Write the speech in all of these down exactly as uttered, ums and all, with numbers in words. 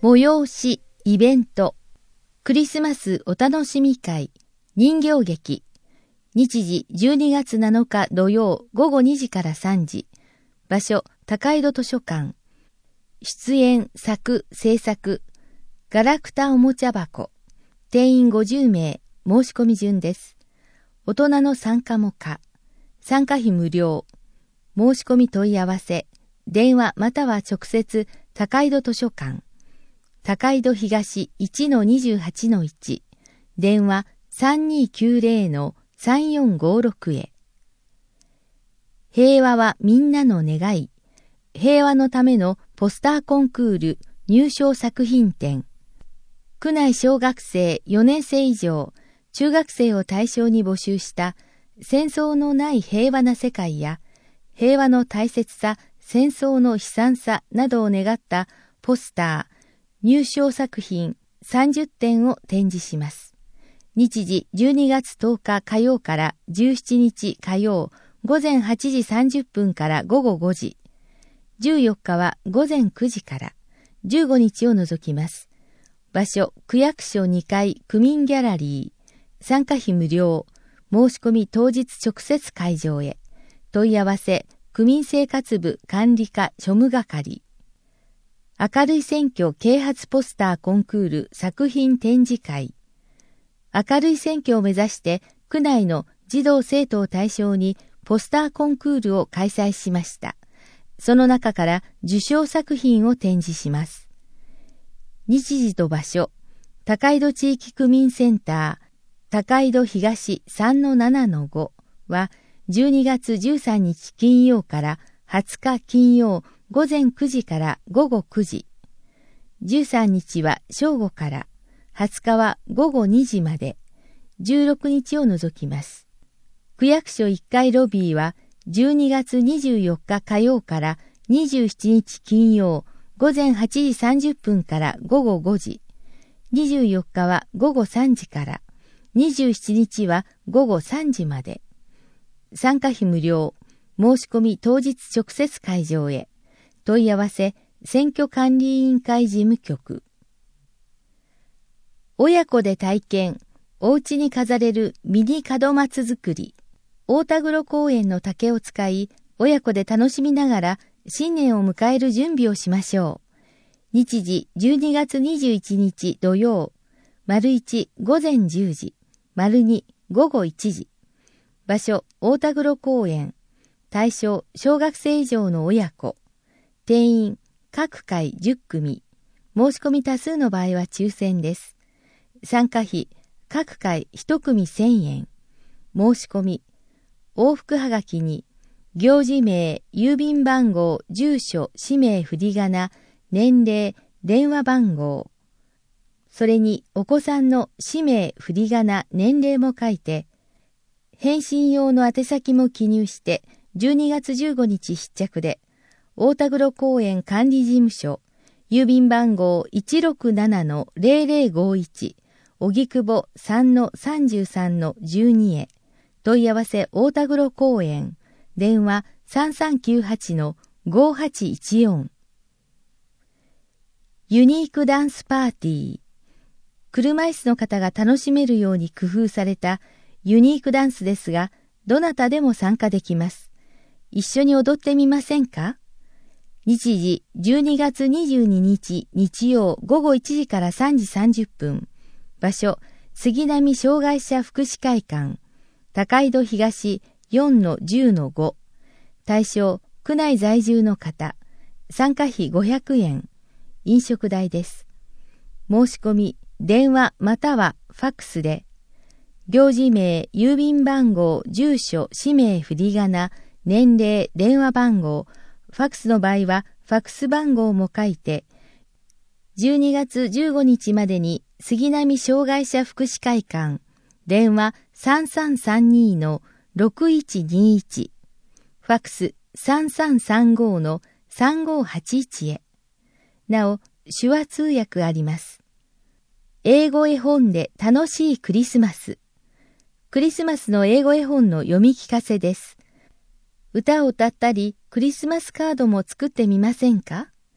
催し、イベント、クリスマスお楽しみ会、人形劇、日時じゅうにがつなのか土曜午後にじからさんじ、場所、高井戸図書館、出演、作、制作、ガラクタおもちゃ箱、定員ごじゅうめい、申し込み順です。大人の参加も可、参加費無料、申し込み問い合わせ、電話または直接、高井戸図書館、高井戸東 いちのにじゅうはちのいち、電話 さんにーきゅうぜろのさんよんごろく へ。平和はみんなの願い。平和のためのポスターコンクール入賞作品展。区内小学生よねんせい以上、中学生を対象に募集した戦争のない平和な世界や平和の大切さ、戦争の悲惨さなどを願ったポスター、入賞作品さんじゅってんを展示します。日時じゅうにがつとおか火曜からじゅうしちにち火曜午前はちじさんじゅっぷんから午後ごじ、じゅうよっかは午前くじから、じゅうごにちを除きます。場所、区役所にかい区民ギャラリー、参加費無料、申し込み当日直接会場へ、問い合わせ、区民生活部管理課庶務係。明るい選挙啓発ポスターコンクール作品展示会。明るい選挙を目指して区内の児童生徒を対象にポスターコンクールを開催しました。その中から受賞作品を展示します。日時と場所、高井戸地域区民センター、高井戸東 さんのななのご はじゅうにがつじゅうさんにち金曜からはつか金曜午前くじから午後くじ。じゅうさんにちは正午から、はつかは午後にじまで、じゅうろくにちを除きます。区役所いっかいロビーはじゅうにがつにじゅうよっか火曜からにじゅうしちにち金曜午前はちじさんじゅっぷんから午後ごじ、にじゅうよっかは午後さんじから、にじゅうしちにちは午後さんじまで。参加費無料、申し込み当日直接会場へ。問い合わせ、選挙管理委員会事務局。親子で体験、お家に飾れるミニ門松作り。大田黒公園の竹を使い、親子で楽しみながら新年を迎える準備をしましょう。日時じゅうにがつにじゅういちにち土曜、丸いち午前じゅうじ、丸に午後いちじ。場所、大田黒公園。対象、小学生以上の親子。定員、各回じゅっくみ。申し込み多数の場合は抽選です。参加費、各回いちくみせんえん。申し込み、往復はがきに、行事名、郵便番号、住所、氏名、振り仮名、年齢、電話番号。それにお子さんの氏名、振り仮名、年齢も書いて、返信用の宛先も記入して、じゅうにがつじゅうごにち必着で、大田黒公園管理事務所、郵便番号 いちろくななのぜろぜろごいち、荻窪 さんのさんじゅうさんのじゅうに へ、問い合わせ大田黒公園、電話さんさんきゅうはちのごはちいちよん。ユニークダンスパーティー。車椅子の方が楽しめるように工夫されたユニークダンスですが、どなたでも参加できます。一緒に踊ってみませんか？日時じゅうにがつにじゅうににち日曜午後いちじからさんじさんじゅっぷん。場所、杉並障害者福祉会館。高井戸東 よんのじゅうのご。対象、区内在住の方。参加費ごひゃくえん。飲食代です。申し込み、電話またはファックスで。行事名、郵便番号、住所、氏名、振り仮名、年齢、電話番号、ファックスの場合はファックス番号も書いて、じゅうにがつじゅうごにちまでに杉並障害者福祉会館、電話さんさんさんにのろくいちにいち、ファックスさんさんさんごのさんごはちいちへ。なお、手話通訳あります。英語絵本で楽しいクリスマス。クリスマスの英語絵本の読み聞かせです。歌を歌ったり、クリスマスカードも作ってみませんか？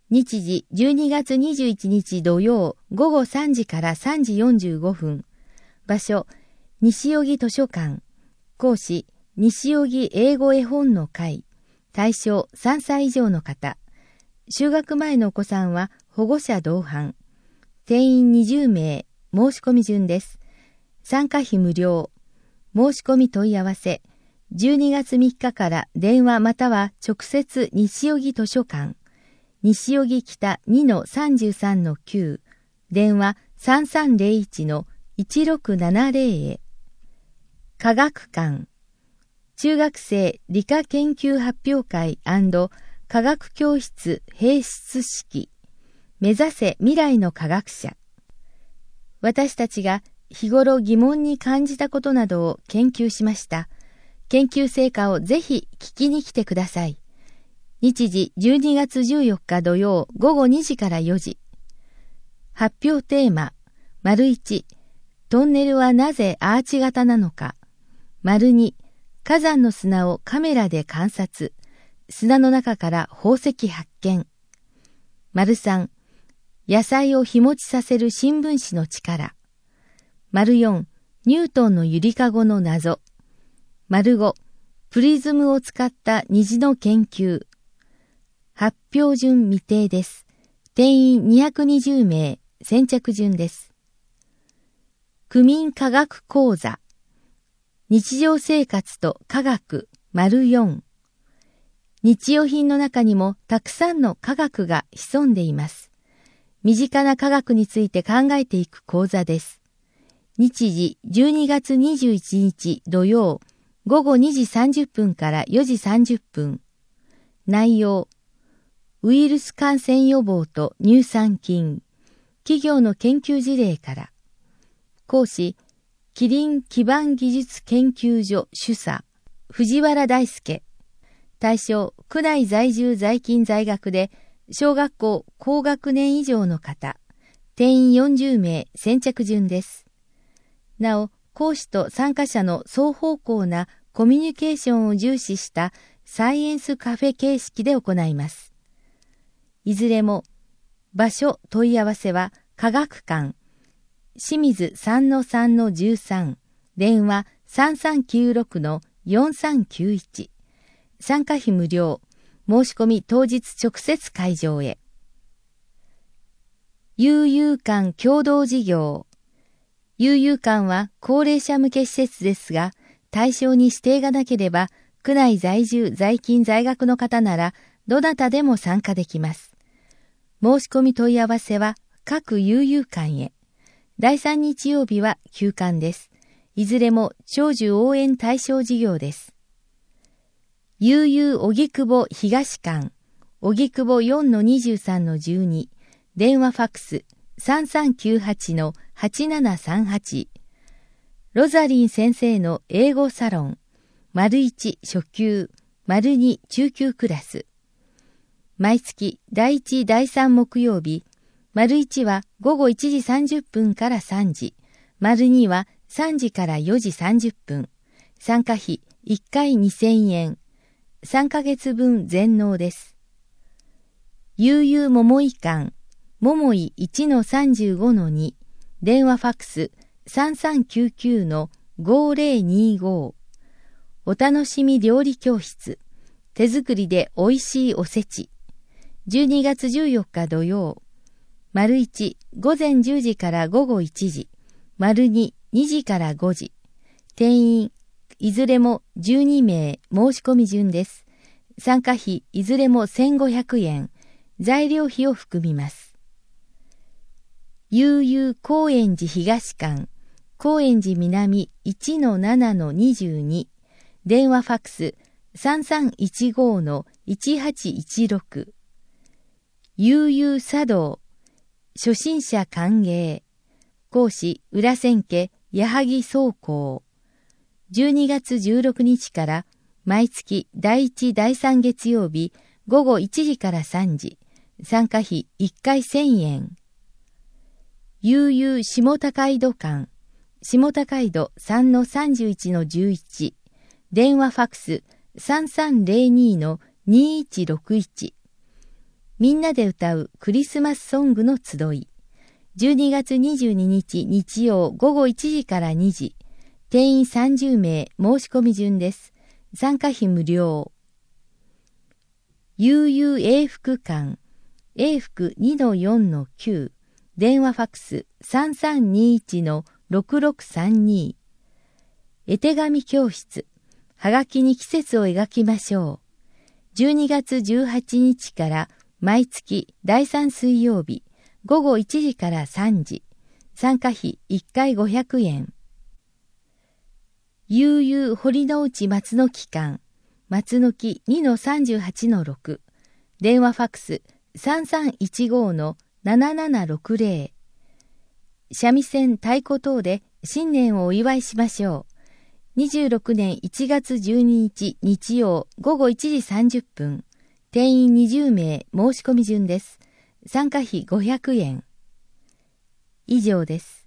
日時じゅうにがつにじゅういちにち土曜午後さんじからさんじよんじゅうごふん。場所、西荻図書館。講師、西荻英語絵本の会。対象さんさい以上の方。就学前のお子さんは保護者同伴。定員にじゅうめい、申し込み順です。参加費無料。申し込み問い合わせ。じゅうにがつみっかから電話または直接西荻図書館。西荻北 にのさんじゅうさんのきゅう。電話さんさんゼロいちのいちろくななゼロへ。科学館。中学生理科研究発表会&科学教室閉室式。目指せ未来の科学者。私たちが日頃疑問に感じたことなどを研究しました。研究成果をぜひ聞きに来てください。日時じゅうにがつじゅうよっか土曜午後にじからよじ。発表テーマ、丸いち、トンネルはなぜアーチ型なのか。丸に、火山の砂をカメラで観察。砂の中から宝石発見。丸さん、野菜を日持ちさせる新聞紙の力。丸よん、ニュートンのゆりかごの謎。丸ご、プリズムを使った虹の研究。発表順未定です。定員にひゃくにじゅうめい、先着順です。区民科学講座。日常生活と科学、丸よん。日用品の中にもたくさんの科学が潜んでいます。身近な科学について考えていく講座です。日時じゅうにがつにじゅういちにち土曜午後にじさんじゅっぷんからよじさんじゅっぷん。内容、ウイルス感染予防と乳酸菌、企業の研究事例から。講師、キリン基盤技術研究所主査、藤原大輔。対象、区内在住在勤在学で、小学校高学年以上の方。定員よんじゅうめい、先着順です。なお、講師と参加者の双方向なコミュニケーションを重視したサイエンスカフェ形式で行います。いずれも、場所問い合わせは科学館、清水 さんのさんのじゅうさん、電話さんさんきゅうろくのよんさんきゅういち。参加費無料、申し込み当日直接会場へ。悠遊館共同事業。悠遊館は高齢者向け施設ですが、対象に指定がなければ、区内在住在勤在学の方なら、どなたでも参加できます。申し込み問い合わせは各悠遊館へ。だいさん日曜日は休館です。いずれも長寿応援対象事業です。悠々荻窪東館、荻窪 よんのにじゅうさんのじゅうに、電話ファックスさんさんきゅうはちのはちななさんはち。ロザリン先生の英語サロン、丸いち初級、丸に中級クラス。毎月だいいちだいさん木曜日、丸いちは午後いちじさんじゅっぷんからさんじ、丸にはさんじからよじさんじゅっぷん。参加費いっかいにせんえん。さんかげつぶん全納です。悠々桃井館、桃井 いちのさんじゅうごのに、電話ファックスさんさんきゅうきゅうのごぜろにご。お楽しみ料理教室、手作りでおいしいおせち。じゅうにがつじゅうよっか土曜、丸いち午前じゅうじから午後いちじ、丸ににじからごじ。定員いずれもじゅうにめい、申し込み順です。参加費いずれもせんごひゃくえん、材料費を含みます。悠々高円寺東館、高円寺南 いちのななのにじゅうに、電話ファックスさんさんいちごのいちはちいちろく。悠々茶道、初心者歓迎。講師、裏千家、矢作宗光。じゅうにがつじゅうろくにちから毎月だいいちだいさん月曜日午後いちじからさんじ。参加費いっかいせんえん。悠々下高井戸館、下高井戸 さんのさんじゅういちのじゅういち。電話ファックスさんさんゼロにのにいちろくいち。 みんなで歌うクリスマスソングの集い。じゅうにがつにじゅうににち日曜午後いちじからにじ。定員さんじゅうめい、申し込み順です。参加費無料。悠々英福館、英福 にのよんのきゅう、電話ファックス さんさんにいちのろくろくさんに。絵手紙教室、はがきに季節を描きましょう。じゅうにがつじゅうはちにちから毎月だいさん水曜日、午後いちじからさんじ。参加費いっかいごひゃくえん。悠々堀之内松の木館、松の木 にのさんじゅうはちのろく、電話ファックスさんさんいちごのななななろくぜろ。三味線太鼓等で新年をお祝いしましょう。にじゅうろくねんいちがつじゅうににち日曜午後いちじさんじゅっぷん。定員にじゅうめい、申し込み順です。参加費ごひゃくえん。以上です。